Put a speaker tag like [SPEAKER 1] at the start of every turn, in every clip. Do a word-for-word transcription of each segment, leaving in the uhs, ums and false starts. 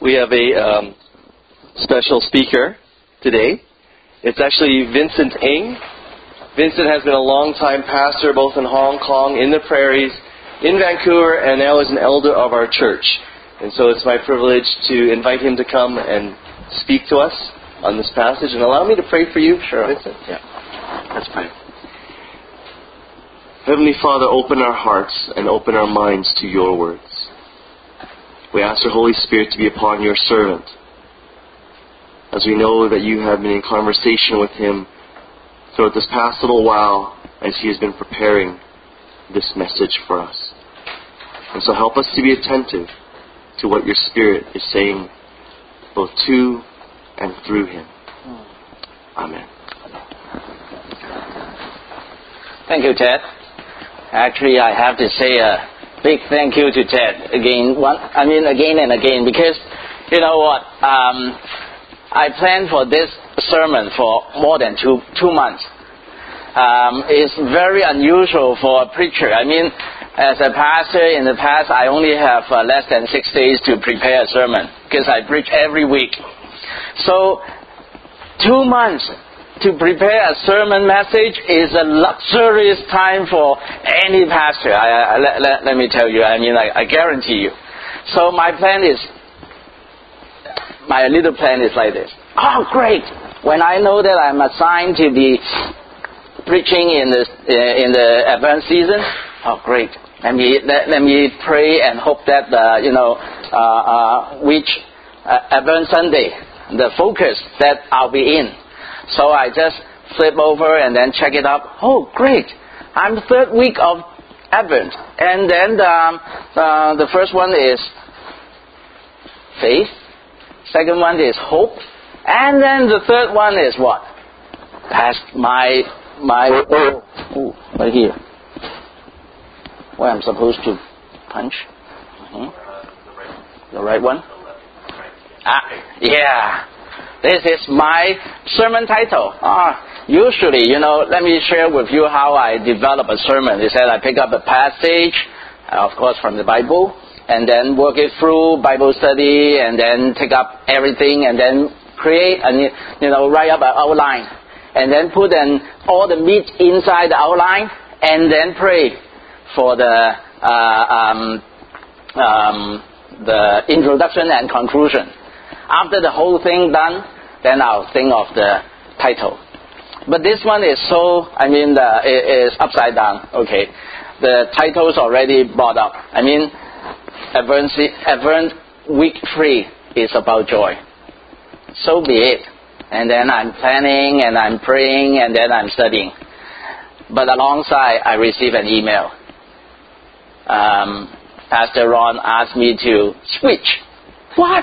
[SPEAKER 1] we have a um, special speaker today. It's actually Vincent Ng. Vincent has been a long-time pastor both in Hong Kong, in the prairies, in Vancouver, and now is an elder of our church. And so it's my privilege to invite him to come and speak to us on this passage. And allow me to pray for you,
[SPEAKER 2] sure.
[SPEAKER 1] Vincent. Yeah, let's pray. Heavenly Father, open our hearts and open our minds to your words. We ask your Holy Spirit to be upon your servant, as we know that you have been in conversation with him throughout this past little while as he has been preparing this message for us. And so help us to be attentive to what your Spirit is saying both to and through him. Amen.
[SPEAKER 2] Thank you, Ted. Actually, I have to say a big thank you to Ted again. One, I mean again and again, because you know what? Um, I planned for this sermon for more than two two months. Um, it's very unusual for a preacher. I mean, as a pastor in the past, I only have uh, less than six days to prepare a sermon because I preach every week. So, two months to prepare a sermon message is a luxurious time for any pastor. I, I, let, let, let me tell you. I mean, I, I guarantee you. So my plan is, my little plan is like this. Oh, great! When I know that I'm assigned to be preaching in the in the Advent season, oh, great! Let me let, let me pray and hope that uh, you know uh, uh, which uh, Advent Sunday, the focus that I'll be in. So I just flip over and then check it up. Oh, great! I'm the third week of Advent, and then um, uh, the first one is faith. Second one is hope. And then the third one is what? That's my, my, oh, oh right here. Where I'm supposed to punch? Mm-hmm. The right one? Ah, yeah. This is my sermon title. Ah, usually, you know, let me share with you how I develop a sermon. Is that I pick up a passage, of course, from the Bible, and then work it through Bible study, and then take up everything, and then create a, you know, write up an outline, and then put in all the meat inside the outline, and then pray for the uh, um, um, the introduction and conclusion. After the whole thing done, then I'll think of the title. But this one is so, I mean, the, it is upside down. Okay, the title's already brought up. I mean, Advent, Advent week three is about joy. So be it. And then I'm planning and I'm praying and then I'm studying. But alongside, I receive an email. Um, Pastor Ron asked me to switch. What?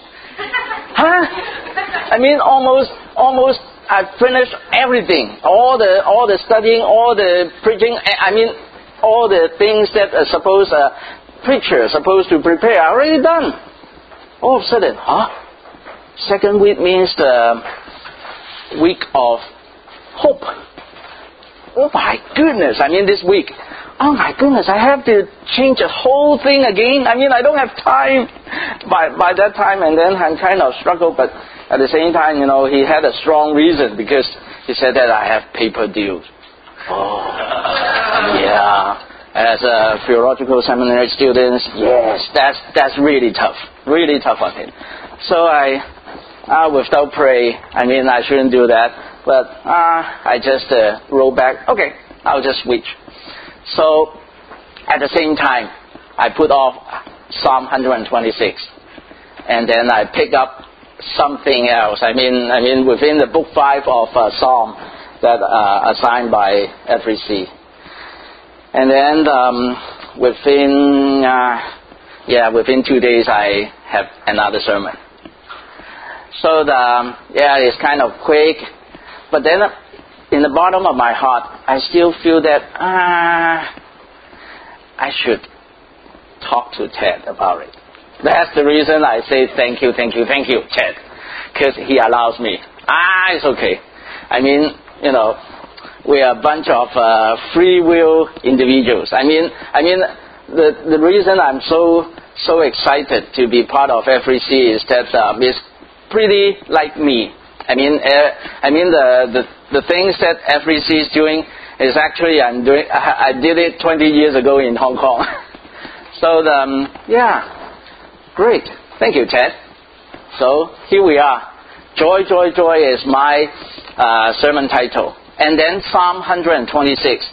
[SPEAKER 2] Huh? I mean, almost, almost. I finished everything. All the, all the studying, all the preaching. I mean, all the things that are supposed a preacher supposed to prepare. I already done. All of a sudden, huh? Second week means the week of hope. Oh my goodness, I mean this week. Oh my goodness, I have to change the whole thing again. I mean, I don't have time by by that time, and then I'm kind of struggle, but at the same time, you know, he had a strong reason because he said that I have paper deals. Oh, yeah. As a theological seminary student, yes, that's that's really tough, really tough on him. So I. Uh, without pray, I mean, I shouldn't do that. But uh, I just uh, roll back. Okay, I'll just switch. So, at the same time, I put off Psalm one twenty-six, and then I pick up something else. I mean, I mean, within the book five of uh, Psalm that uh, assigned by F E C, and then um, within uh, yeah, within two days, I have another sermon. So the, yeah, it's kind of quick, but then in the bottom of my heart, I still feel that ah, I should talk to Ted about it. That's the reason I say thank you, thank you, thank you, Ted, because he allows me. Ah, it's okay. I mean, you know, we are a bunch of uh, free will individuals. I mean, I mean, the the reason I'm so so excited to be part of F E C is that um, it's pretty like me. I mean, uh, I mean the, the the things that F E C is doing is actually I'm doing. I, I did it twenty years ago in Hong Kong. So the, um, yeah, great. Thank you, Ted. So here we are. Joy, joy, joy is my uh, sermon title, and then Psalm one twenty-six.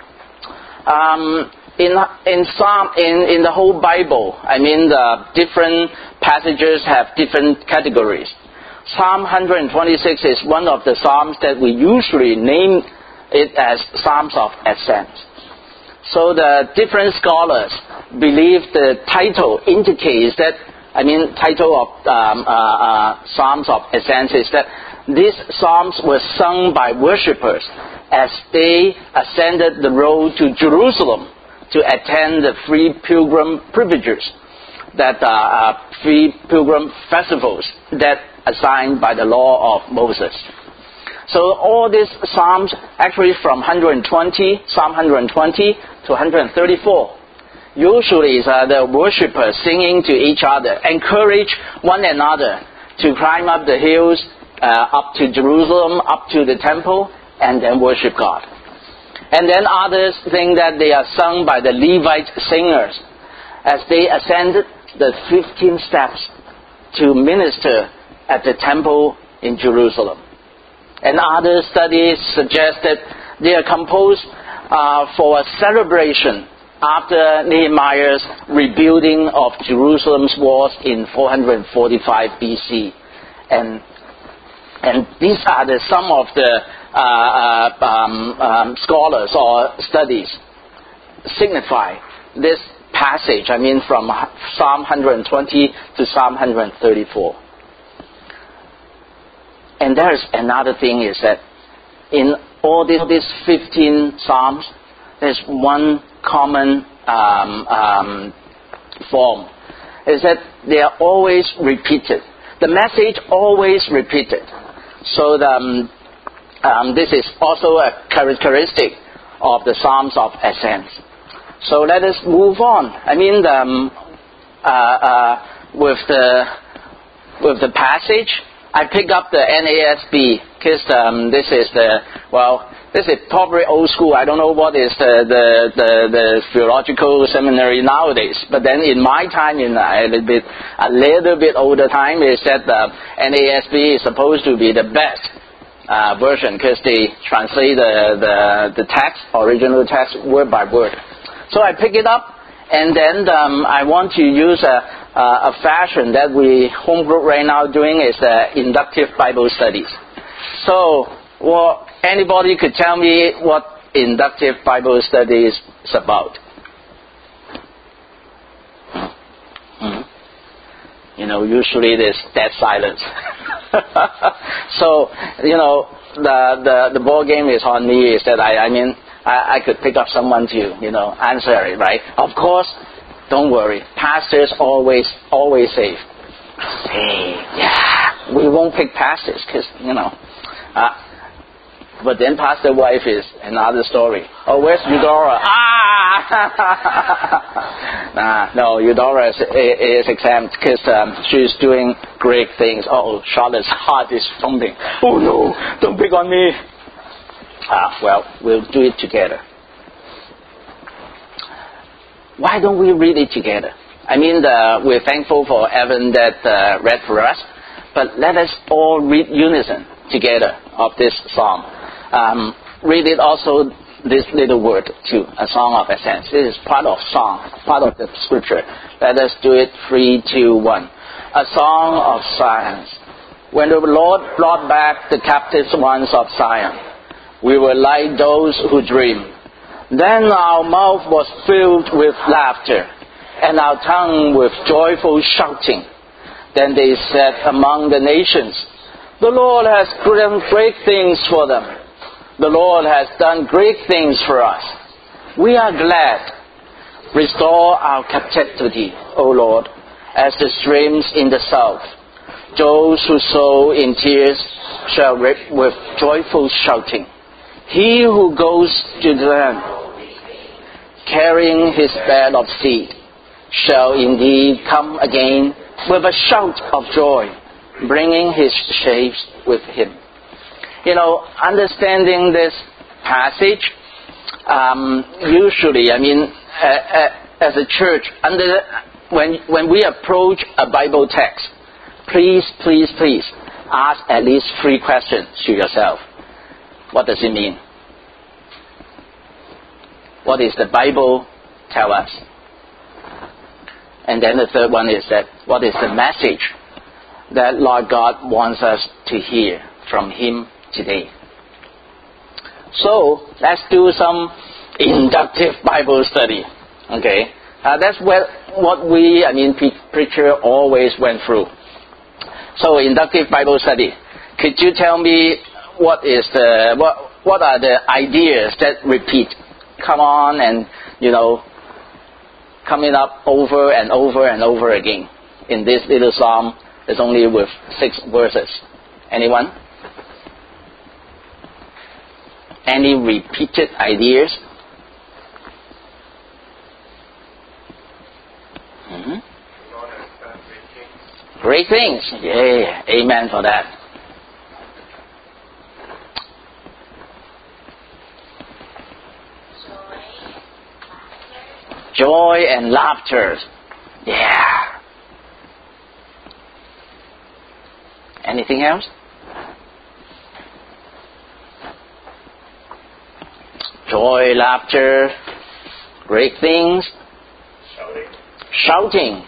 [SPEAKER 2] Um, in in Psalm in in the whole Bible, I mean the different passages have different categories. Psalm one twenty-six is one of the psalms that we usually name it as Psalms of Ascent. So the different scholars believe the title indicates that, I mean, title of um, uh, uh, Psalms of Ascent is that these psalms were sung by worshippers as they ascended the road to Jerusalem to attend the free pilgrim privileges, that uh, uh, free pilgrim festivals that assigned by the law of Moses. So all these psalms, actually from one twenty, Psalm one twenty to one thirty-four, usually is uh, the worshippers singing to each other, encourage one another to climb up the hills, uh, up to Jerusalem, up to the temple, and then worship God. And then others think that they are sung by the Levite singers as they ascended the fifteen steps to minister at the temple in Jerusalem. And other studies suggest that they are composed uh, for a celebration after Nehemiah's rebuilding of Jerusalem's walls in four forty-five B C. And and these are the, some of the uh, uh, um, um, scholars or studies signify this passage, I mean from Psalm one twenty to Psalm one thirty-four. And there's another thing is that in all these, these fifteen Psalms, there's one common um, um, form, is that they are always repeated. The message always repeated. So the, um, um, this is also a characteristic of the Psalms of Ascent. So let us move on. I mean, the, um, uh, uh, with the with the passage, I pick up the N A S B because um, this is the, well, this is probably old school. I don't know what is the, the, the, the theological seminary nowadays. But then in my time, in a little bit, a little bit older time, is that the N A S B is supposed to be the best uh, version because they translate the, the, the text, original text, word by word. So I pick it up, and then um, I want to use a Uh, a fashion that we home group right now doing is uh, inductive Bible studies. So, well, anybody could tell me what inductive Bible studies is about? Mm-hmm. You know, usually there's dead silence. So, you know, the, the the ball game is on me. Is that I I mean I, I could pick up someone to you know answer it, right? Of course. Don't worry. Pastors always, always say, hey, yeah, we won't pick pastors because, you know. Uh, but then pastor wife is another story. Oh, where's Eudora? Ah! nah, no, Eudora is, is exempt because um, she's doing great things. Oh, Charlotte's heart is thumping. Oh, no, don't pick on me. Ah, well, we'll do it together. Why don't we read it together? I mean, the, we're thankful for Evan that uh, read for us, but let us all read unison together of this psalm. Um, read it also, this little word too, a song of ascent. This is part of song, part of the scripture. Let us do it, three, two, one. A song of Zion. When the Lord brought back the captive ones of Zion, we were like those who dream. Then our mouth was filled with laughter, and our tongue with joyful shouting. Then they said among the nations, the Lord has done great things for them. The Lord has done great things for us. We are glad. Restore our captivity, O Lord, as the streams in the south. Those who sow in tears shall reap with joyful shouting. He who goes to the land, carrying his bed of seed, shall indeed come again with a shout of joy, bringing his sheaves with him. You know, understanding this passage, um, usually, I mean, uh, uh, as a church, under when when we approach a Bible text, please, please, please ask at least three questions to yourself. What does it mean? What does the Bible tell us? And then the third one is that, what is the message that Lord God wants us to hear from Him today? So, let's do some inductive Bible study. Okay? Uh, that's what, what we, I mean, preacher always went through. So, inductive Bible study. Could you tell me what is the, what, what are the ideas that repeat? Come on and, you know, coming up over and over and over again. In this little psalm, it's only with six verses. Anyone? Any repeated ideas? Mm-hmm. Great things. Yeah, amen for that. Joy and laughter. Yeah. Anything else? Joy, laughter, great things.
[SPEAKER 3] Shouting.
[SPEAKER 2] Shouting.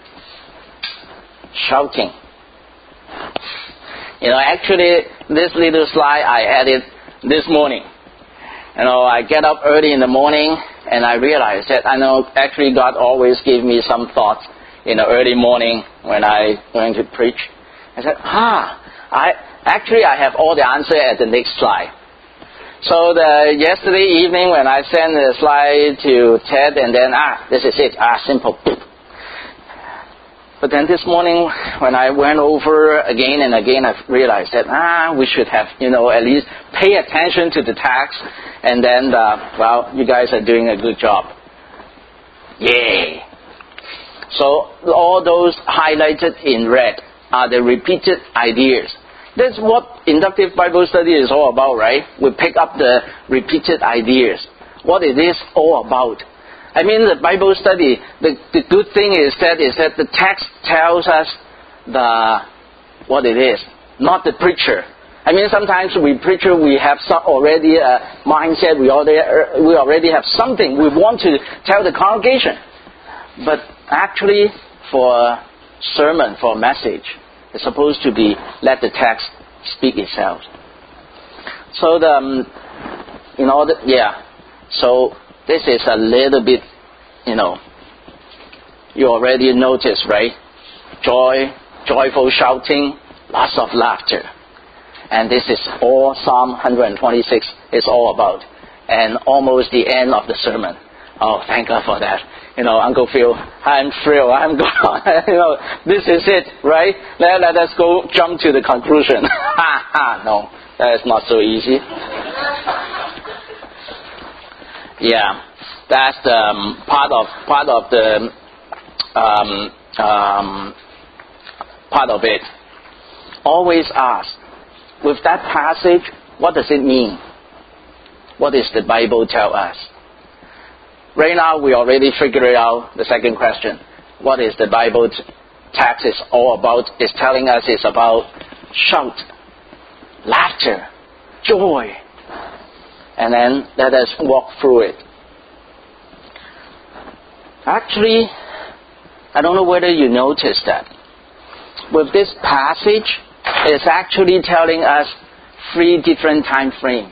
[SPEAKER 2] Shouting. You know, actually, this little slide I added this morning. You know, I get up early in the morning and I realize that I know actually God always gives me some thoughts in the early morning when I going to preach. I said, ah, I actually I have all the answer at the next slide. So the yesterday evening when I sent the slide to Ted and then ah, this is it, ah, simple. But then this morning when I went over again and again, I realized that ah, we should have, you know, at least pay attention to the text. And then, uh, well, you guys are doing a good job. Yay! So all those highlighted in red are the repeated ideas. That's what inductive Bible study is all about, right? We pick up the repeated ideas. What it is all about. I mean, the Bible study, the, the good thing is that is that the text tells us the what it is, not the preacher. I mean, sometimes we preacher, we have some already a mindset, we already, we already have something we want to tell the congregation. But actually, for a sermon, for a message, it's supposed to be let the text speak itself. So, the, um, in order, yeah, so this is a little bit, you know, you already noticed, right? Joy, joyful shouting, lots of laughter. And this is all Psalm one twenty-six is all about. And almost the end of the sermon. Oh, thank God for that. You know, Uncle Phil, I'm thrilled. I'm gone. You know, this is it, right? Let, let us go jump to the conclusion. Ha ha, no, that is not so easy. Yeah, that's the um, part of part of the um, um, part of it. Always ask, with that passage, what does it mean? What does the Bible tell us? Right now, we already figured out the second question. What is the Bible t- text is all about? It's telling us it's about shout, laughter, joy. And then let us walk through it. Actually, I don't know whether you noticed that. With this passage, it's actually telling us three different time frames.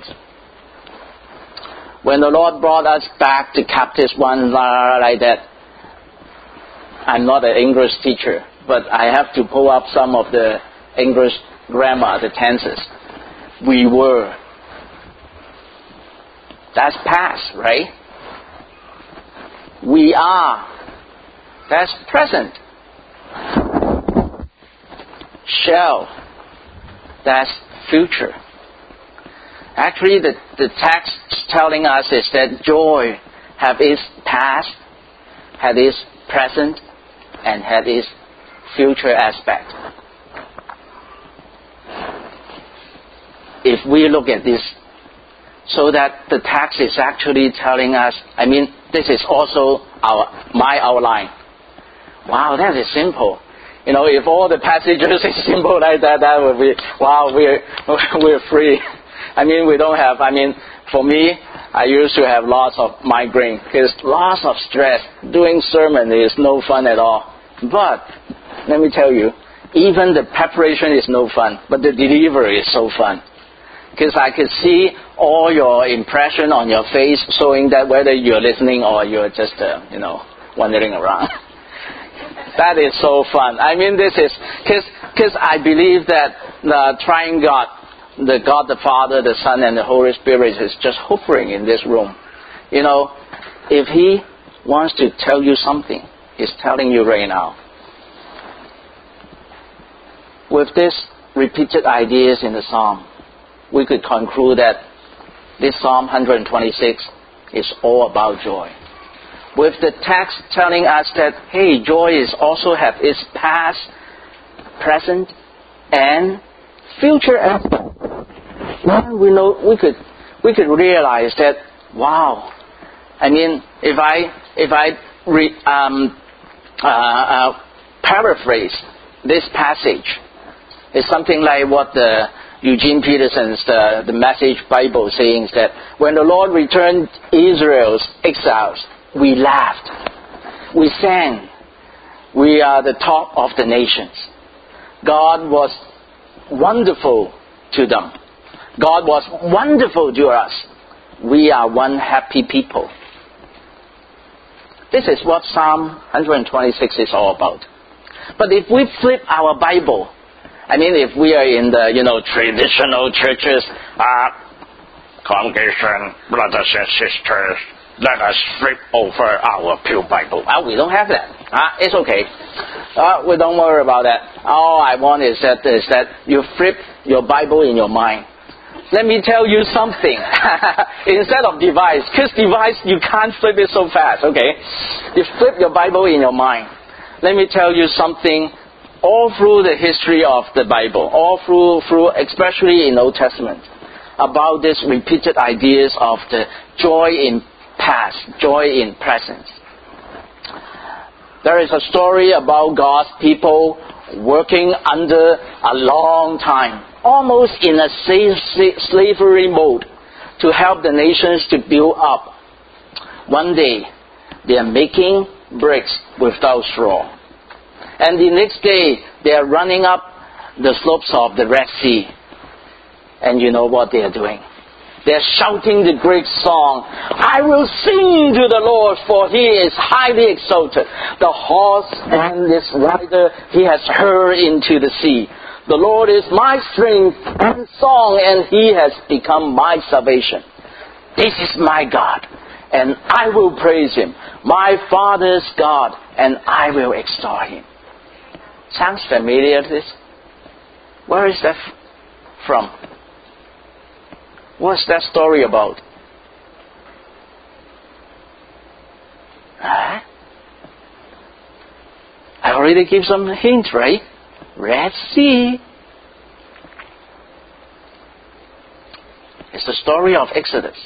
[SPEAKER 2] When the Lord brought us back to captives one like that, I'm not an English teacher, but I have to pull up some of the English grammar, the tenses. We were. That's past, right? We are. That's present. Shall. That's future. Actually, the, the text telling us is that joy have its past, have its present, and has its future aspect. If we look at this, so that the text is actually telling us, I mean, this is also our my outline. Wow, that is simple. You know, if all the passages is simple like that, that would be, wow, we're, we're free. I mean, we don't have, I mean, for me, I used to have lots of migraine, because lots of stress. Doing sermon is no fun at all. But, let me tell you, even the preparation is no fun, but the delivery is so fun. Because I could see all your impression on your face, showing that whether you're listening or you're just, uh, you know, wandering around. That is so fun. I mean, this is, because I believe that the triune God, the God the Father, the Son, and the Holy Spirit is just hovering in this room. You know, if He wants to tell you something, He's telling you right now. With these repeated ideas in the Psalm, we could conclude that this Psalm one twenty-six is all about joy. With the text telling us that, hey, joy is also have its past, present, and future aspect. Then we know we could we could realize that, wow. I mean, if I if I re, um, uh, uh, paraphrase this passage, it's something like what the Eugene Peterson's the, the Message Bible saying, that when the Lord returned Israel's exiles, we laughed, we sang, we are the top of the nations. God was wonderful to them. God was wonderful to us. We are one happy people. This is what Psalm one twenty-six is all about. But if we flip our Bible, I mean, if we are in the, you know, traditional churches, uh, congregation, brothers and sisters, let us flip over our pew Bible. Uh, we don't have that. Uh, it's okay. Uh, we don't worry about that. All I want is that is that you flip your Bible in your mind. Let me tell you something. Instead of device, because device you can't flip it so fast. Okay, you flip your Bible in your mind. Let me tell you something. All through the history of the Bible, all through, through especially in Old Testament, about these repeated ideas of the joy in past, joy in present. There is a story about God's people working under a long time, almost in a slavery mode, to help the nations to build up. One day, they are making bricks without straw. And the next day, they are running up the slopes of the Red Sea. And you know what they are doing? They are shouting the great song, I will sing to the Lord, for He is highly exalted. The horse and His rider He has hurled into the sea. The Lord is my strength and song, and He has become my salvation. This is my God, and I will praise Him. My Father's God, and I will extol Him. Sounds familiar, this? Where is that from? What's that story about? Huh? I already gave some hint, right? Red Sea. It's the story of Exodus.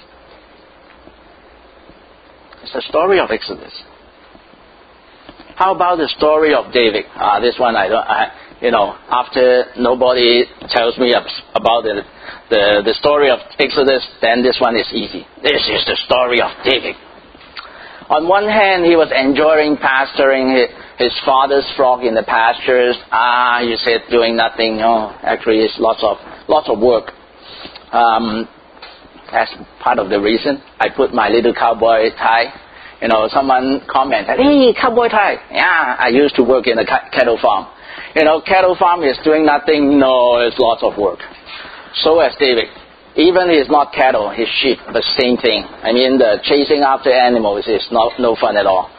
[SPEAKER 2] It's the story of Exodus. How about the story of David? Uh, this one I don't, I, you know, after nobody tells me about the, the, the story of Exodus, then this one is easy. This is the story of David. On one hand, he was enjoying pasturing his, his father's flock in the pastures. Ah, you said doing nothing. No, actually it's lots of, lots of work. Um, that's part of the reason I put my little cowboy tie. You know, someone commented, hey, cowboy tie. Yeah, I used to work in a cattle farm. You know, cattle farm is doing nothing. No, it's lots of work. So as David. Even he's not cattle, he's sheep, the same thing. I mean, the chasing after animals is not no fun at all.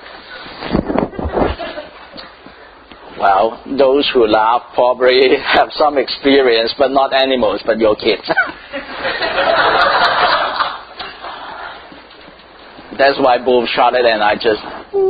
[SPEAKER 2] Well, those who laugh probably have some experience, but not animals, but your kids. That's why both Charlotte and I just,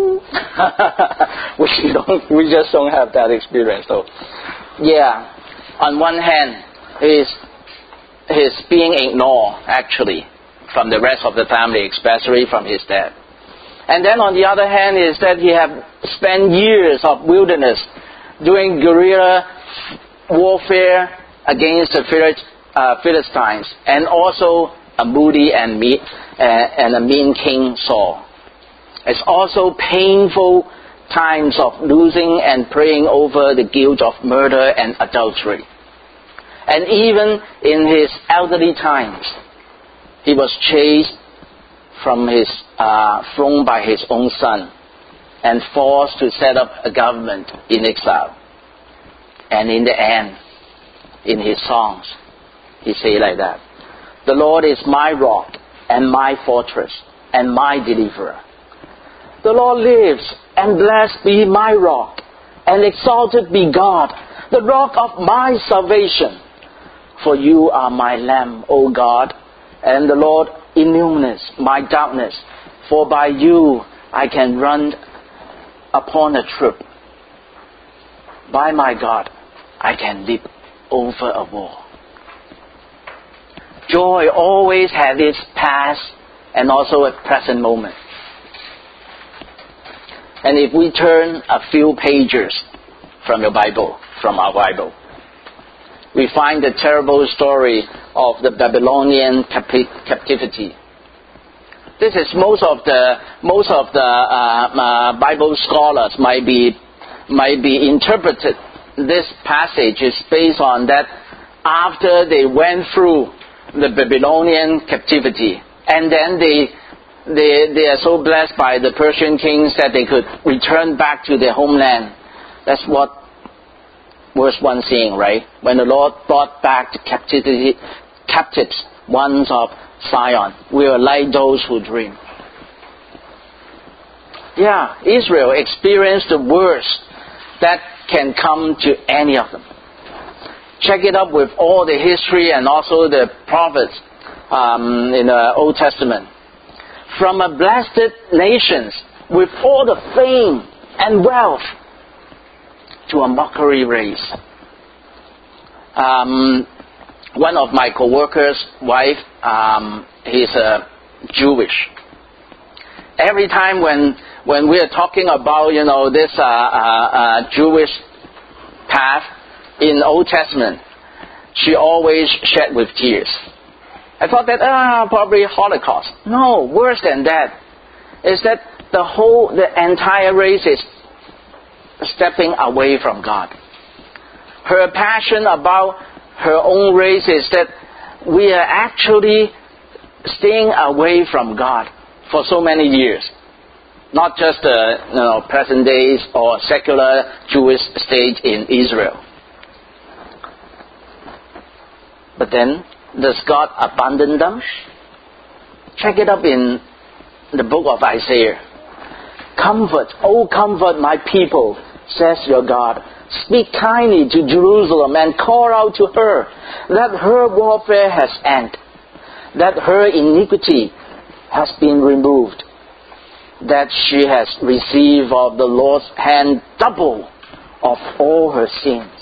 [SPEAKER 2] we don't, we just don't have that experience. So, yeah, on one hand, he's, he's being ignored, actually, from the rest of the family, especially from his dad. And then on the other hand is that he have spent years of wilderness doing guerrilla warfare against the Philistines, and also a moody and, mean, uh, and a mean king Saul. It's also painful times of losing and praying over the guilt of murder and adultery. And even in his elderly times, he was chased from his uh, throne by his own son and forced to set up a government in exile. And in the end, in his songs, he say like that, "The Lord is my rock and my fortress and my deliverer. The Lord lives, and blessed be my rock, and exalted be God, the rock of my salvation. For you are my lamp, O God, and the Lord illumines my darkness. For by you I can run upon a troop. By my God, I can leap over a wall." Joy always has its past and also a present moment. And if we turn a few pages from your Bible, from our Bible, we find the terrible story of the Babylonian capi- captivity. This is most of the most of the uh, uh, Bible scholars might be might be interpreted. This passage is based on that after they went through the Babylonian captivity, and then they they they are so blessed by the Persian kings that they could return back to their homeland. That's what verse one saying, right? When the Lord brought back the captivity, captives ones of Zion, we are like those who dream. Yeah, Israel experienced the worst that can come to any of them. Check it up with all the history and also the prophets um, in the Old Testament. From a blessed nations with all the fame and wealth to a mockery race. Um, one of my co-workers' wife, um, he's uh, Jewish. Every time when when we are talking about you know this uh, uh, uh, Jewish path in Old Testament, she always shed with tears. I thought that ah probably Holocaust. No, worse than that is that the whole the entire race is stepping away from God. Her passion about her own race is that we are actually staying away from God for so many years. Not just the you know, present days or secular Jewish state in Israel. But then, does God abandon them? Check it up in the book of Isaiah. "Comfort, oh comfort my people, says your God. Speak kindly to Jerusalem and call out to her that her warfare has ended, that her iniquity has been removed, that she has received of the Lord's hand double of all her sins."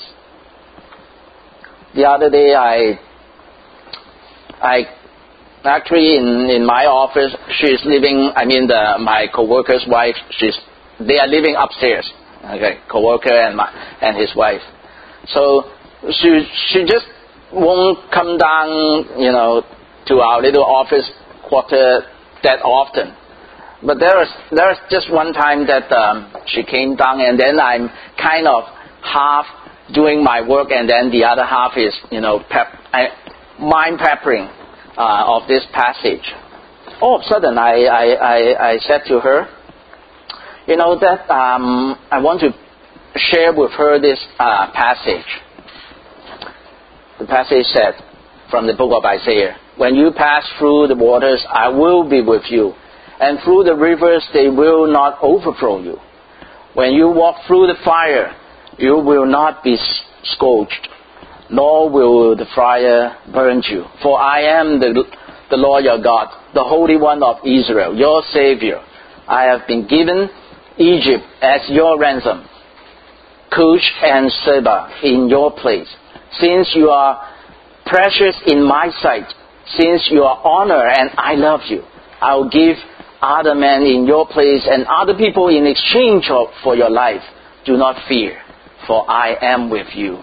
[SPEAKER 2] The other day I I actually in, in my office, she's living, I mean the my co-worker's wife, she's they are living upstairs. Okay, co-worker and my and his wife. So she she just won't come down, you know, to our little office quarter that often. But there was there was just one time that um, she came down, and then I'm kind of half doing my work, and then the other half is you know pep, I, mind peppering uh, of this passage. All of a sudden, I I, I, I said to her, you know that um, I want to share with her this uh, passage. The passage said from the book of Isaiah, "When you pass through the waters, I will be with you, and through the rivers they will not overflow you. When you walk through the fire, you will not be scorched, nor will the fire burn you. For I am the the Lord your God, the Holy One of Israel, your Savior. I have been given Egypt as your ransom, Cush and Seba in your place. Since you are precious in my sight, since you are honored and I love you, I will give other men in your place and other people in exchange for your life. Do not fear, for I am with you.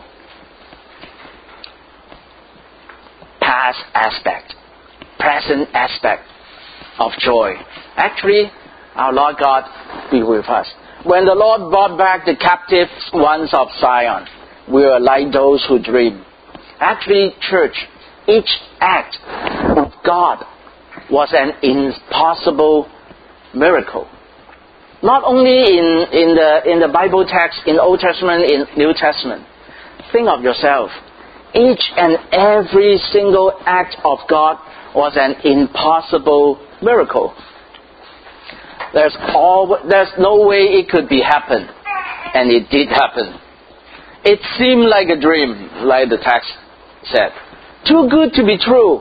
[SPEAKER 2] Past aspect, present aspect of joy. Actually, our Lord God be with us. When the Lord brought back the captive ones of Zion, we are like those who dream. Actually, church, each act of God was an impossible miracle. Not only in, in, the, in the Bible text, in Old Testament, in New Testament. Think of yourself. Each and every single act of God was an impossible miracle. There's, all, there's no way it could be happen. And it did happen. It seemed like a dream, like the text said. Too good to be true.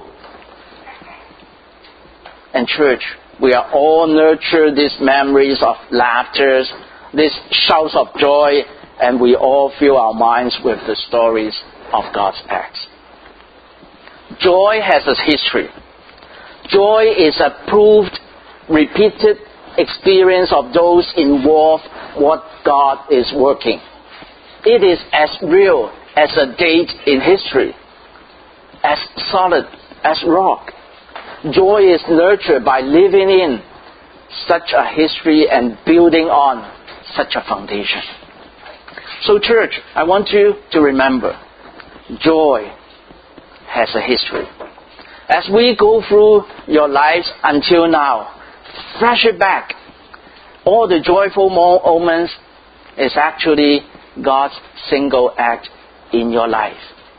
[SPEAKER 2] And church, we are all nurtured these memories of laughter, these shouts of joy, and we all fill our minds with the stories of God's acts. Joy has a history. Joy is a proved, repeated experience of those involved what God is working. It is as real as a date in history, as solid as rock. Joy is nurtured by living in such a history and building on such a foundation. So church, I want you to remember, joy has a history. As we go through your lives until now, flash it back. All the joyful moments is actually God's single act in your life.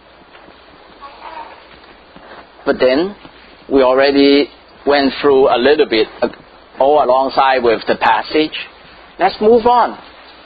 [SPEAKER 2] But then, we already went through a little bit all alongside with the passage. Let's move on.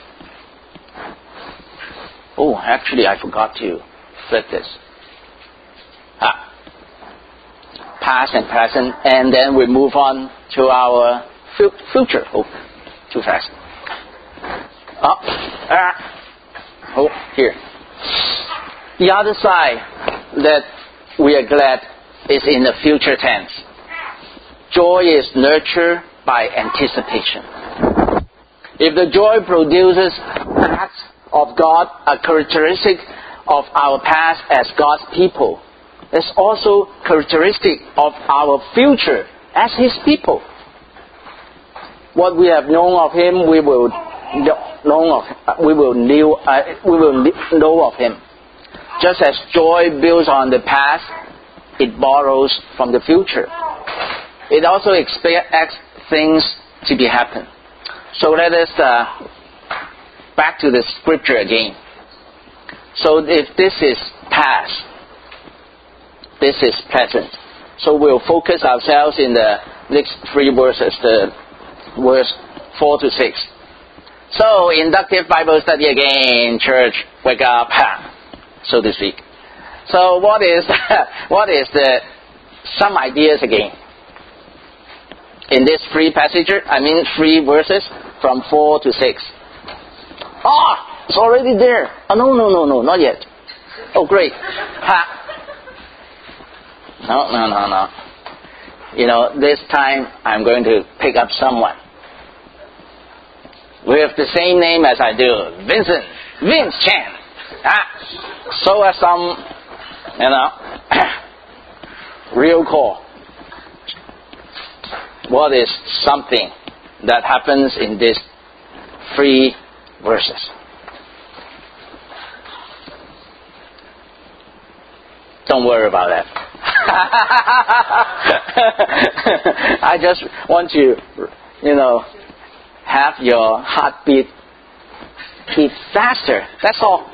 [SPEAKER 2] Oh, actually I forgot to flip this. Ah. Past and present, and then we move on to our fu- future. Oh, too fast. Oh, ah. oh, here. The other side that we are glad is in the future tense. Joy is nurtured by anticipation. If the joy produces acts of God, a characteristic of our past as God's people, it's also characteristic of our future as His people. What we have known of Him, we will know of, we will know, uh, we will know of Him. Just as joy builds on the past, it borrows from the future. It also expects things to be happen. So let us uh, back to the scripture again. So if this is past, this is present. So we'll focus ourselves in the next three verses, the verse four to six. So inductive Bible study again, church, wake up, so to speak. So what is what is the some ideas again? In this three passages, I mean three verses from four to six. Ah, it's already there. Oh no no no no, not yet. Oh great. Ha. No no no no. You know, this time I'm going to pick up someone with the same name as I do, Vincent, Vince Chan. Ah, so are some. You know, real call. What is something that happens in these three verses? Don't worry about that. I just want you, you know, have your heartbeat beat faster. That's all.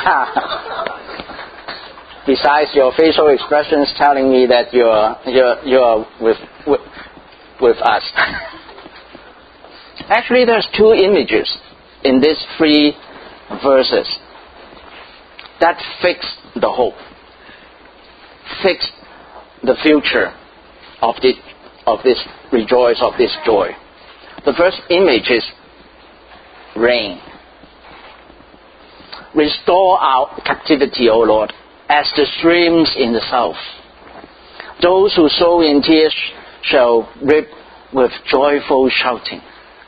[SPEAKER 2] Besides your facial expressions telling me that you're you're you're with with, with us. Actually, there's two images in these three verses that fix the hope, fix the future, of this, of this rejoice, of this joy. The first image is rain. Restore our captivity, O Lord, as the streams in the south. Those who sow in tears shall reap with joyful shouting.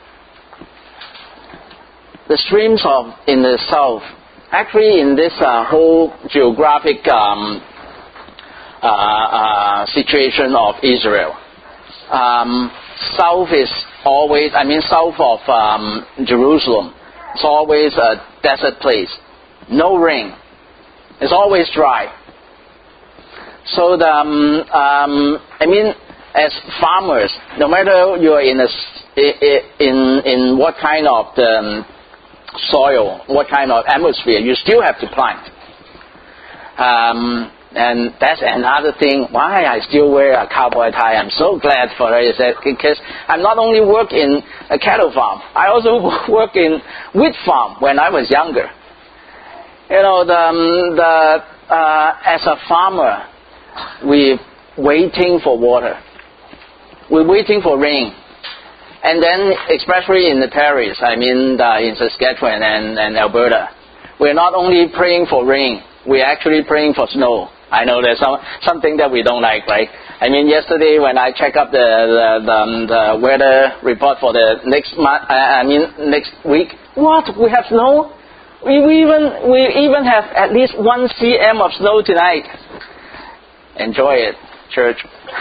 [SPEAKER 2] The streams of in the south, actually in this uh, whole geographic um, uh, uh, situation of Israel, um, south is always, I mean south of um, Jerusalem, it's always a desert place. No rain. It's always dry. So the, um, um, I mean, as farmers, no matter you're in a, in in what kind of the, um, soil, what kind of atmosphere, you still have to plant. Um, and that's another thing why I still wear a cowboy tie. I'm so glad for it, is that because I not only work in a cattle farm, I also work in wheat farm when I was younger. You know, the, um, the uh, as a farmer, we're waiting for water. We're waiting for rain. And then, especially in the prairies, I mean the, in Saskatchewan and, and Alberta, we're not only praying for rain, we're actually praying for snow. I know there's some, something that we don't like, right? I mean, yesterday when I check up the the, the, um, the weather report for the next month, I mean next week, what? We have snow? We, we even we even have at least one centimeter of snow tonight. Enjoy it, church.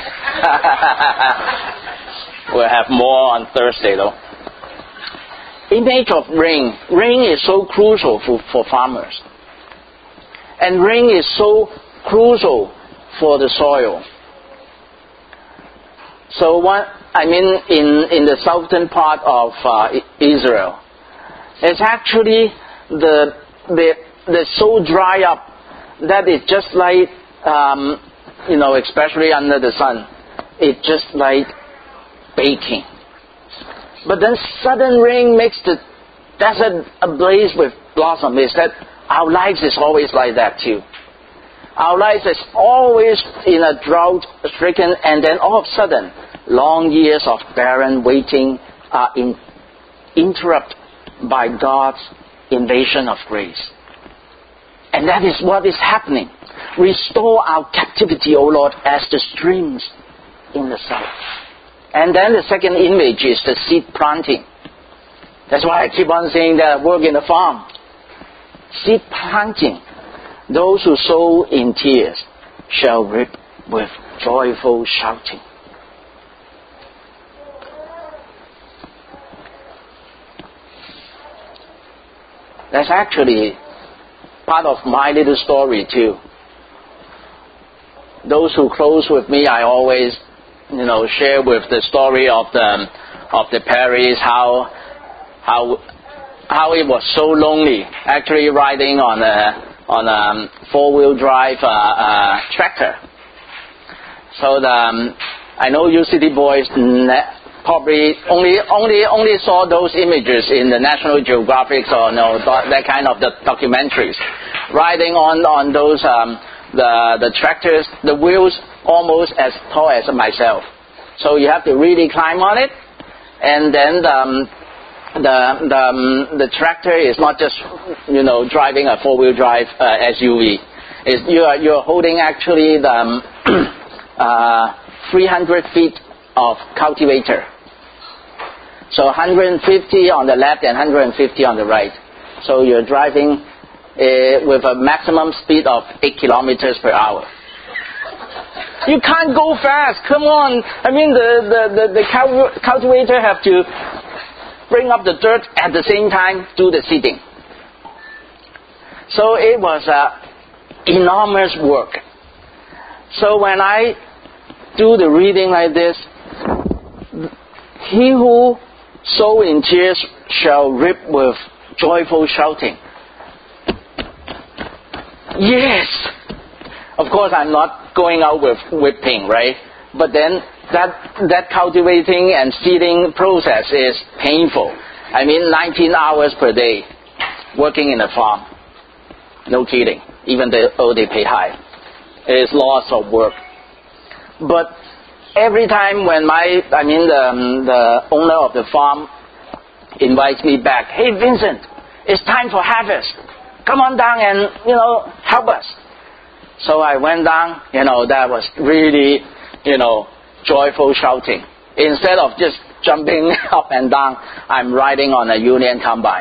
[SPEAKER 2] We'll have more on Thursday, though. Image of rain. Rain is so crucial for, for farmers. And rain is so crucial for the soil. So what, I mean, in, in the southern part of uh, Israel, it's actually the, the, the so dry up that it's just like, um, you know, especially under the sun, it's just like baking. But then sudden rain makes the desert ablaze with blossom. Is that our lives is always like that too. Our lives is always in a drought stricken, and then all of a sudden, long years of barren waiting are in, interrupted by God's invasion of grace. And that is what is happening. Restore our captivity, O Lord, as the streams in the south. And then the second image is the seed planting. That's why I keep on saying that I work in the farm. Seed planting. Those who sow in tears shall reap with joyful shouting. That's actually part of my little story too. Those who close with me, I always, you know, share with the story of the of the Paris, how how how it was so lonely, actually riding on a on a four-wheel drive uh, uh, tractor. So the, um, I know you city boys probably only only only saw those images in the National Geographic or no that kind of the documentaries, riding on on those um, the the tractors, the wheels almost as tall as myself. So you have to really climb on it, and then the um, the the, um, the tractor is not just, you know, driving a four-wheel drive uh, S U V. It's, you are you're holding actually the um, uh, three hundred feet of cultivator. So one hundred fifty on the left and one hundred fifty on the right. So you're driving uh, with a maximum speed of eight kilometers per hour. You can't go fast. Come on. I mean, the the the, the cultivator have to bring up the dirt at the same time do the seeding. So it was uh, enormous work. So when I do the reading like this, he who sow in tears shall reap with joyful shouting. Yes! Of course, I'm not going out with whipping, right? But then that that cultivating and seeding process is painful. I mean, nineteen hours per day working in a farm. No kidding. Even though they pay high. It is lots of work. But every time when my, I mean the, um, the owner of the farm invites me back, hey Vincent, it's time for harvest. Come on down and, you know, help us. So I went down, you know, that was really, you know, joyful shouting. Instead of just jumping up and down, I'm riding on a Union Combine.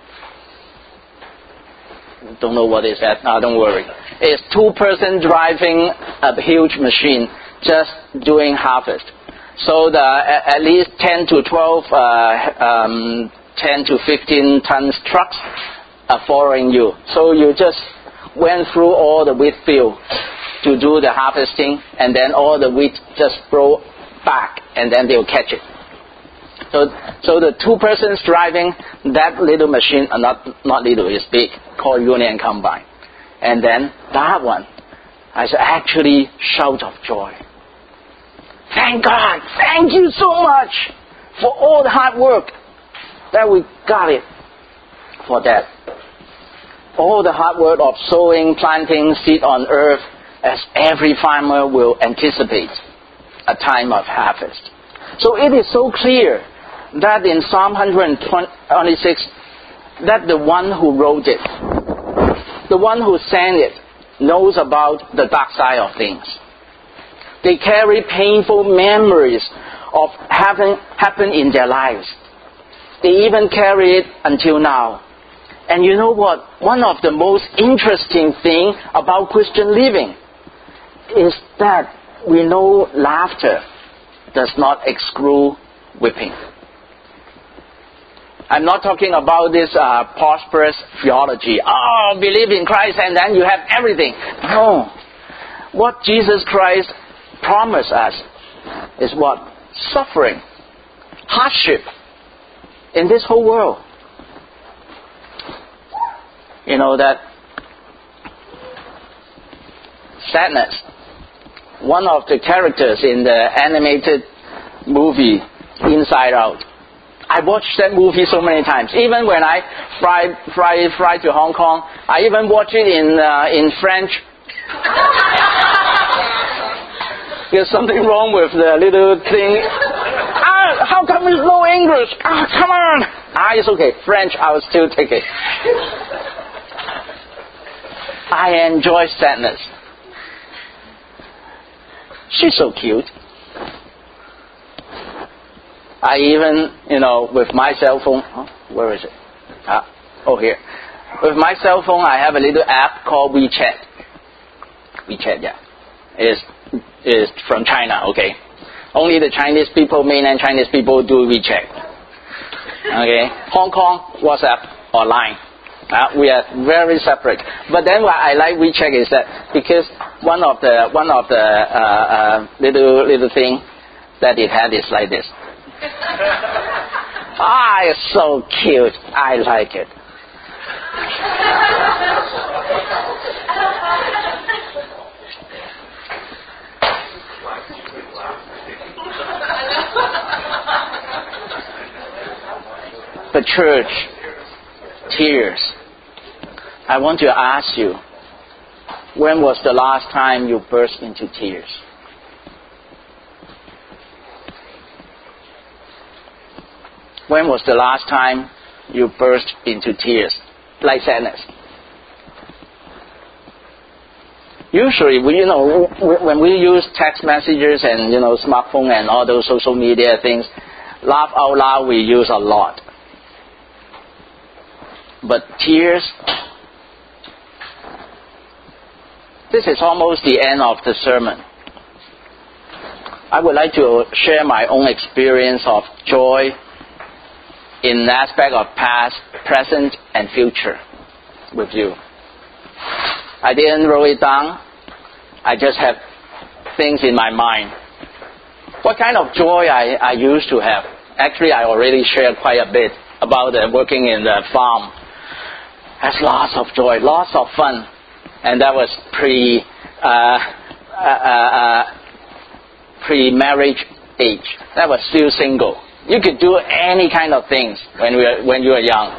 [SPEAKER 2] Don't know what is that. No, don't worry. It's two person driving a huge machine just doing harvest. So the at least ten to twelve, uh, um, ten to fifteen tons trucks are following you. So you just went through all the wheat field to do the harvesting, and then all the wheat just blow back, and then they'll catch it. So, so the two persons driving that little machine, uh, not not little, it's big, called Union Combine. And then that one, I actually shout of joy. Thank God, thank you so much for all the hard work that we got it for that. All the hard work of sowing, planting seed on earth, as every farmer will anticipate a time of harvest. So it is so clear that in Psalm one twenty-six, that the one who wrote it, the one who sang it, knows about the dark side of things. They carry painful memories of having happened in their lives. They even carry it until now. And you know what? One of the most interesting things about Christian living is that we know laughter does not exclude weeping. I'm not talking about this uh, prosperous theology. Oh, believe in Christ and then you have everything. No. What Jesus Christ promised us is what? Suffering, hardship in this whole world. You know that sadness. One of the characters in the animated movie Inside Out. I watched that movie so many times. Even when I fly fly fly to Hong Kong, I even watch it in uh, in French. There's something wrong with the little thing. Ah, how come it's no English? Ah, come on. Ah, it's okay. French, I will still take it. I enjoy sadness. She's so cute. I even, you know, with my cell phone, oh, where is it? Ah, oh, here. With my cell phone, I have a little app called WeChat. WeChat, yeah. It's, it's from China, okay. Only the Chinese people, mainland Chinese people do WeChat. Okay. Hong Kong, WhatsApp, or Line. Uh, we are very separate. But then what I like WeChat is that because one of the one of the uh, uh, little little thing that it had is like this. Ah, it's so cute. I like it. The church, tears. I want to ask you, when was the last time you burst into tears? When was the last time you burst into tears, like sadness? Usually, we, you know, when we use text messages and, you know, smartphone and all those social media things, laugh out loud we use a lot. But tears, this is almost the end of the sermon. I would like to share my own experience of joy in an aspect of past, present, and future with you. I didn't write it down. I just have things in my mind. What kind of joy I, I used to have? Actually, I already shared quite a bit about uh, working in the farm. Has lots of joy, lots of fun. And that was pre, uh, uh, uh, pre-marriage age. That was still single. You could do any kind of things when we were, when you were young.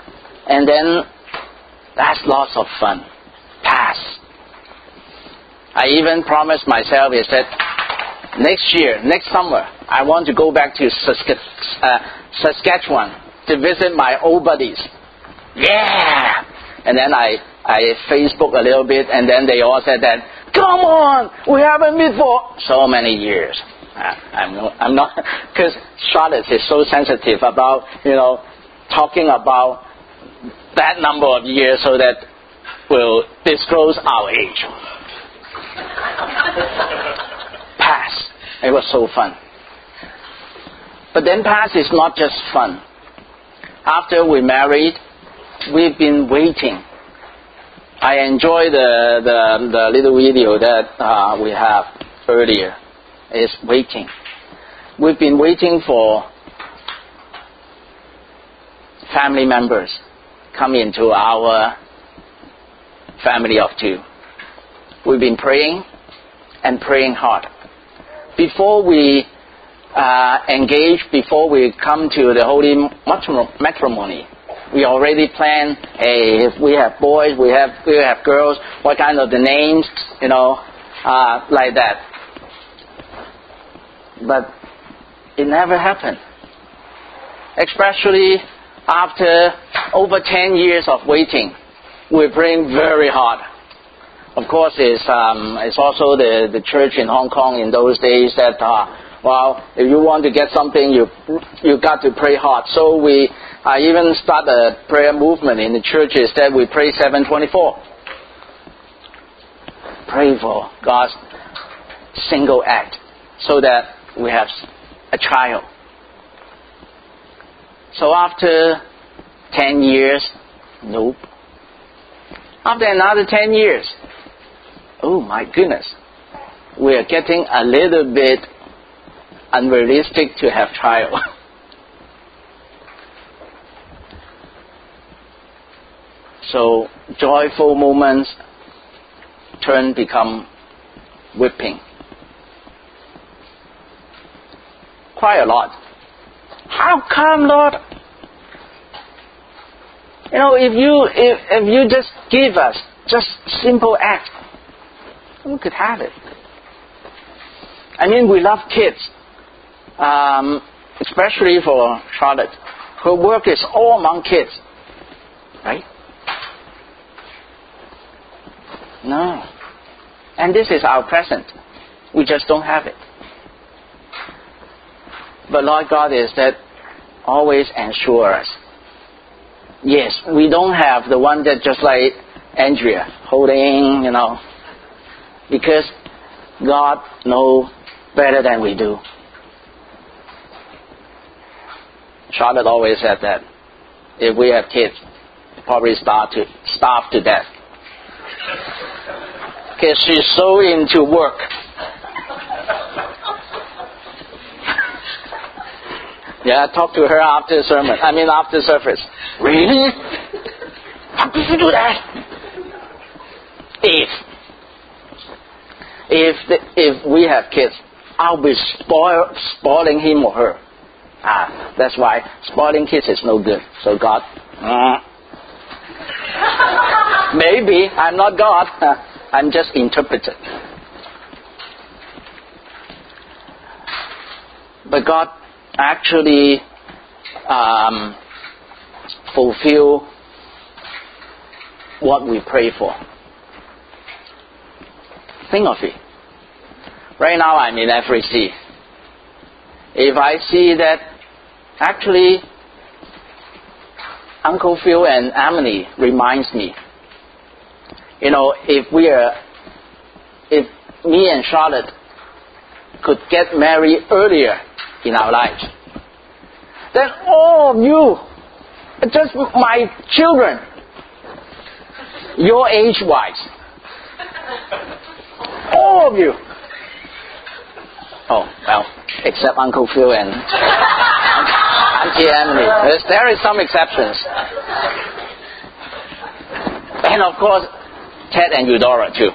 [SPEAKER 2] And then that's lots of fun. Pass. I even promised myself, is that next year, next summer, I want to go back to Sask- uh, Saskatchewan to visit my old buddies. Yeah! And then I, I Facebook a little bit, and then they all said that, come on, we haven't met for so many years. Uh, I'm not, I'm not, because Charlotte is so sensitive about, you know, talking about that number of years so that will disclose our age. Pass. It was so fun. But then pass is not just fun. After we married, we've been waiting. I enjoy the, the, the little video that uh, we have earlier. It's waiting. We've been waiting for family members come into our family of two. We've been praying and praying hard. Before we uh, engage, before we come to the holy matrimony, we already plan, hey, if we have boys, we have we have girls, what kind of the names, you know, uh, like that. But it never happened. Especially after over ten years of waiting, we're praying very hard. Of course, it's, um, it's also the, the church in Hong Kong in those days that, uh, well, if you want to get something, you you got to pray hard. So we uh, even start a prayer movement in the churches that we pray seven twenty-four. Pray for God's single act so that we have a child. So after ten years, nope. After another ten years, oh my goodness, we are getting a little bit unrealistic to have child. So joyful moments turn become whipping. Quite a lot. How come, Lord? You know, if you if, if you just give us just simple act, we could have it. I mean, we love kids, um, especially for Charlotte. Her work is all among kids, right? No. And this is our present. We just don't have it. But Lord God is that always ensure us. Yes, we don't have the one that just like Andrea holding, you know, because God knows better than we do. Charlotte always said that if we have kids, probably starve to starve to death. Because she's so into work. Yeah, I talked to her after the sermon. I mean, after service. Really? How could you do that? If, if, the, if we have kids, I'll be spoil, spoiling him or her. Ah, that's why spoiling kids is no good. So God, uh, maybe I'm not God. I'm just interpreter. But God actually um, fulfill what we pray for. Think of it. Right now I'm in F R C. If I see that actually Uncle Phil and Emily reminds me, you know, if we are, if me and Charlotte could get married earlier in our lives, then all of you, just my children, your age-wise, all of you, oh, well, except Uncle Phil and Auntie Emily. There's, there is some exceptions. And of course, Ted and Eudora too.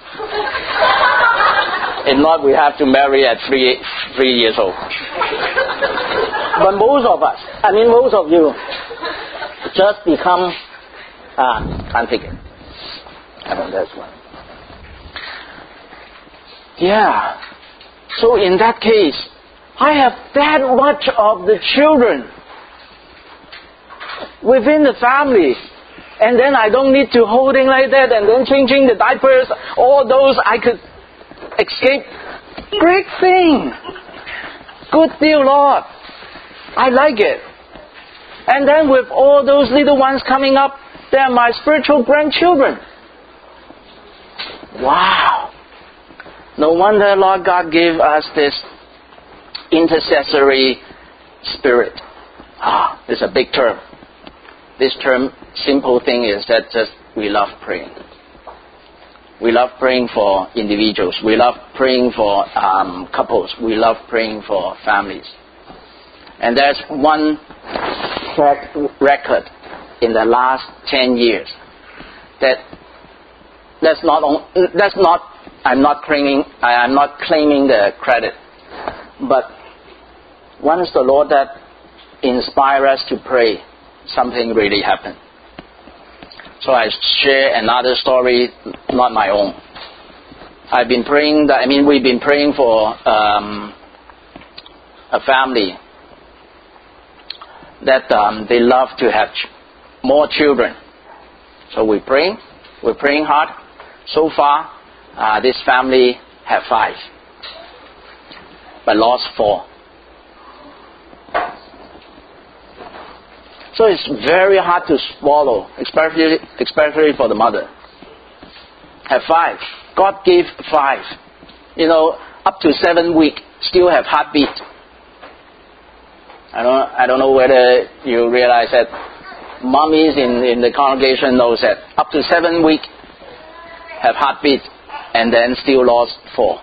[SPEAKER 2] If not, we have to marry at three, three years old. But most of us, I mean most of you, just become, ah, can't take it. I mean, that's one. Yeah. So in that case, I have that much of the children within the family. And then I don't need to holding like that and then changing the diapers. All those I could escape. Great thing. Good deal, Lord. I like it. And then with all those little ones coming up, they are my spiritual grandchildren. Wow. No wonder Lord God gave us this intercessory spirit. Ah, it's a big term. This term, simple thing is that just we love praying. We love praying for individuals. We love praying for um, couples. We love praying for families. And there's one track record in the last ten years that that's not on, that's not I'm not claiming I'm not claiming the credit, but once the Lord that inspire us to pray, something really happened. So I share another story, not my own. I've been praying that I mean we've been praying for um, a family that um, they love to have ch- more children. So we praying, we're praying hard. So far, uh, this family have five, but lost four. So it's very hard to swallow, especially especially for the mother. Have five. God gave five. You know, up to seven weeks, still have heartbeat. I don't, I don't know whether you realize that mummies in, in the congregation knows that up to seven weeks have heartbeat and then still lost four.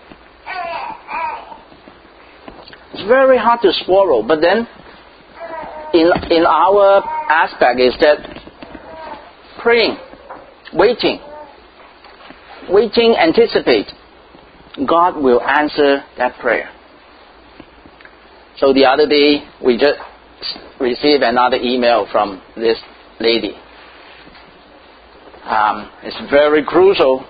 [SPEAKER 2] It's very hard to swallow, but then in in our aspect is that praying, waiting, waiting, anticipate. God will answer that prayer. So the other day, we just received another email from this lady. Um, it's very crucial.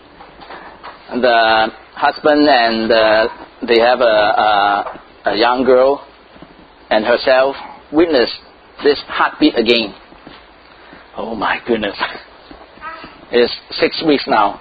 [SPEAKER 2] The husband and uh, they have a, a, a young girl and herself witness this heartbeat again. Oh my goodness. It's six weeks now.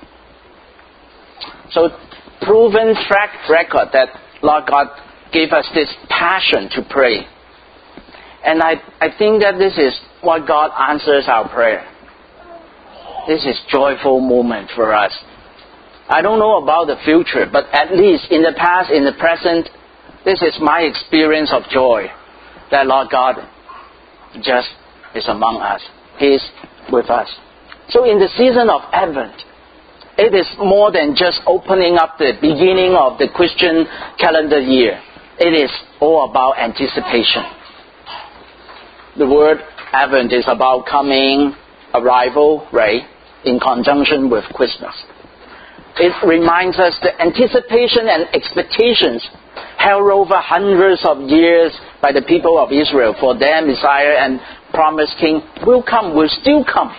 [SPEAKER 2] So proven track record that Lord God gave us this passion to pray. And I, I think that this is what God answers our prayer. This is joyful moment for us. I don't know about the future, but at least in the past, in the present, this is my experience of joy. That Lord God just is among us. He is with us. So in the season of Advent, it is more than just opening up the beginning of the Christian calendar year. It is all about anticipation. The word Advent is about coming, arrival, right, in conjunction with Christmas. It reminds us the anticipation and expectations held over hundreds of years by the people of Israel for their Messiah and promised King will come, will still come.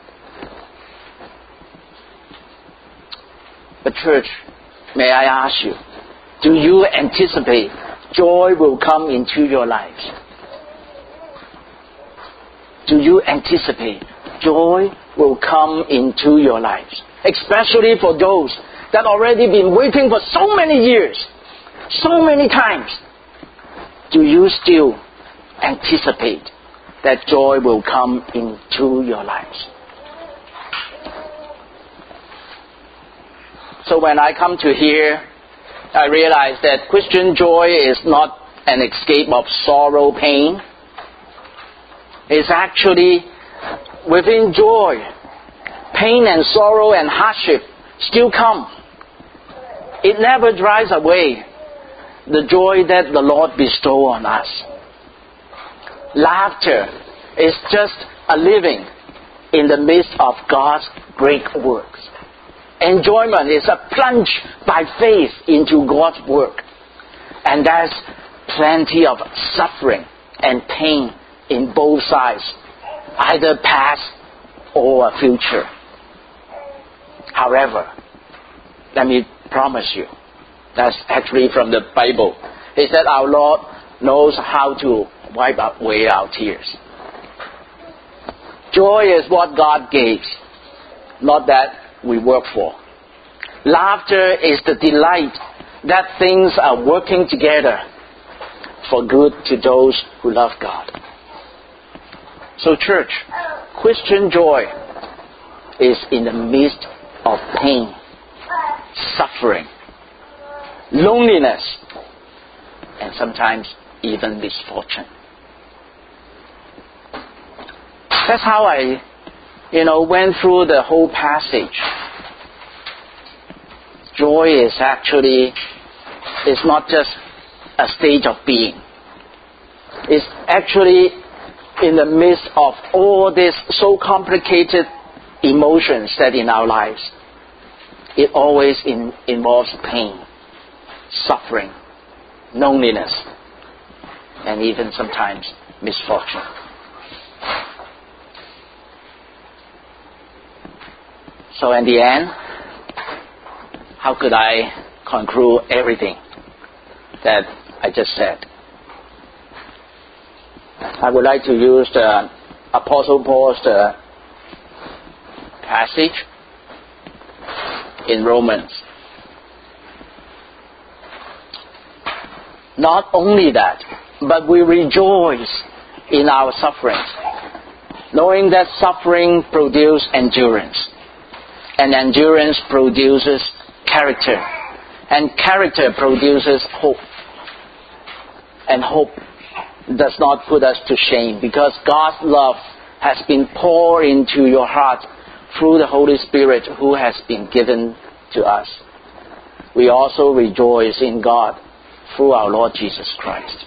[SPEAKER 2] But church, may I ask you, do you anticipate joy will come into your lives? Do you anticipate joy will come into your lives? Especially for those that already been waiting for so many years, so many times. Do you still anticipate that joy will come into your lives? So when I come to here, I realize that Christian joy is not an escape of sorrow, pain. It's actually within joy, pain and sorrow and hardship still come. It never drives away the joy that the Lord bestows on us. Laughter is just a living in the midst of God's great works. Enjoyment is a plunge by faith into God's work. And there's plenty of suffering and pain in both sides, either past or future. However, let me promise you. That's actually from the Bible. He said our Lord knows how to wipe away our tears. Joy is what God gives, not that we work for. Laughter is the delight that things are working together for good to those who love God. So church, Christian joy is in the midst of pain, suffering, loneliness, and sometimes even misfortune. That's how I, you know, went through the whole passage. Joy is actually, it's not just a state of being. It's actually in the midst of all these so complicated emotions that in our lives, it always in, involves pain, suffering, loneliness, and even sometimes misfortune. So in the end, how could I conclude everything that I just said? I would like to use the Apostle Paul's the passage in Romans. Not only that, but we rejoice in our sufferings, knowing that suffering produces endurance, and endurance produces character, and character produces hope, and hope does not put us to shame, because God's love has been poured into your heart through the Holy Spirit who has been given to us. We also rejoice in God through our Lord Jesus Christ.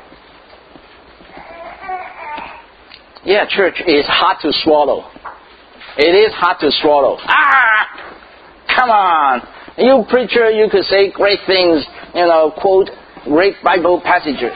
[SPEAKER 2] Yeah, church is hard to swallow. It is hard to swallow. Ah! Come on! You preacher, you could say great things, you know, quote great Bible passages.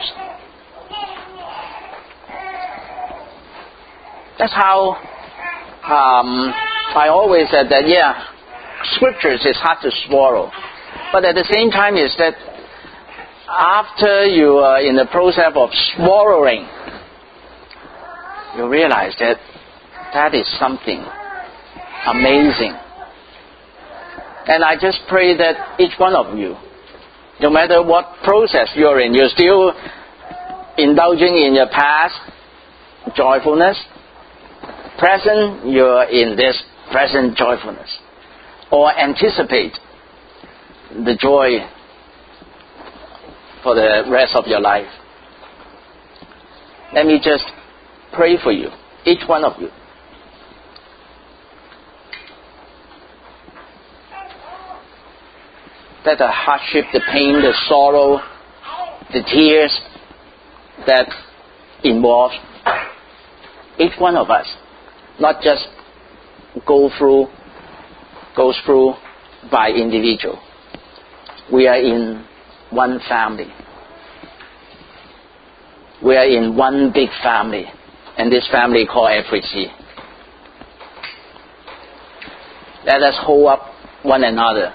[SPEAKER 2] That's how um, I always said that, yeah, scriptures is hard to swallow. But at the same time is that after you are in the process of swallowing, you realize that that is something amazing. And I just pray that each one of you, no matter what process you're in, you're still indulging in your past joyfulness. Present, you're in this present joyfulness. Or anticipate the joy for the rest of your life. Let me just pray for you, each one of you. That the hardship, the pain, the sorrow, the tears that involves each one of us, not just go through, goes through by individual. We are in one family. We are in one big family, and this family called F H C. Let us hold up one another.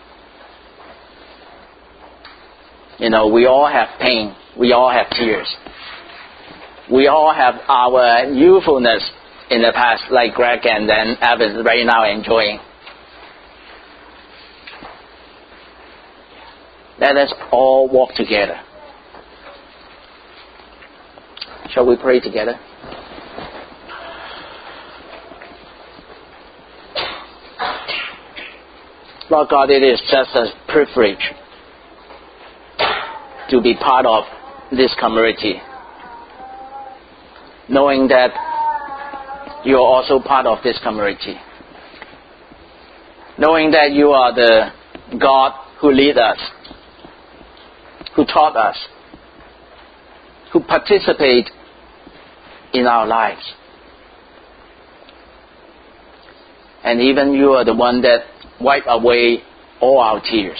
[SPEAKER 2] You know, we all have pain. We all have tears. We all have our youthfulness in the past, like Greg and then Evan right now enjoying. Let us all walk together. Shall we pray together? Lord God, it is just a privilege to be part of this community, knowing that you are also part of this community, knowing that you are the God who leads us, who taught us, who participate in our lives. And even you are the one that wipe away all our tears.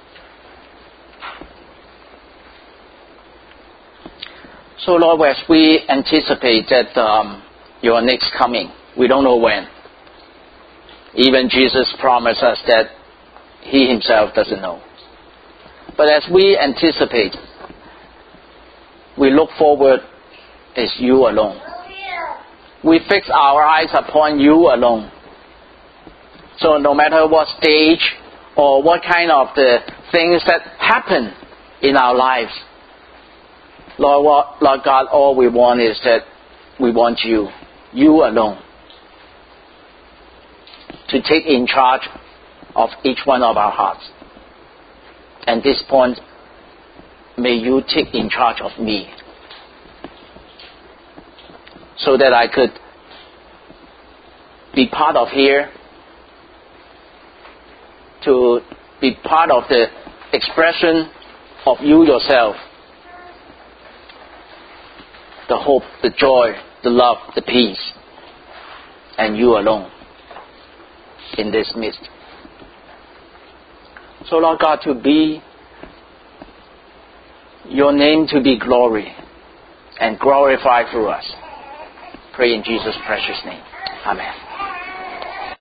[SPEAKER 2] So Lord, as we anticipate that um, your next coming, we don't know when. Even Jesus promised us that He himself doesn't know. But as we anticipate, we look forward, it's you alone. We fix our eyes upon you alone. So no matter what stage or what kind of the things that happen in our lives, Lord, Lord God, all we want is that we want you, you alone, to take in charge of each one of our hearts. At this point, may you take in charge of me, so that I could be part of here, to be part of the expression of you yourself, the hope, the joy, the love, the peace, and you alone in this midst. So Lord God, to be your name to be glory and glorified through us. Pray in Jesus' precious name. Amen.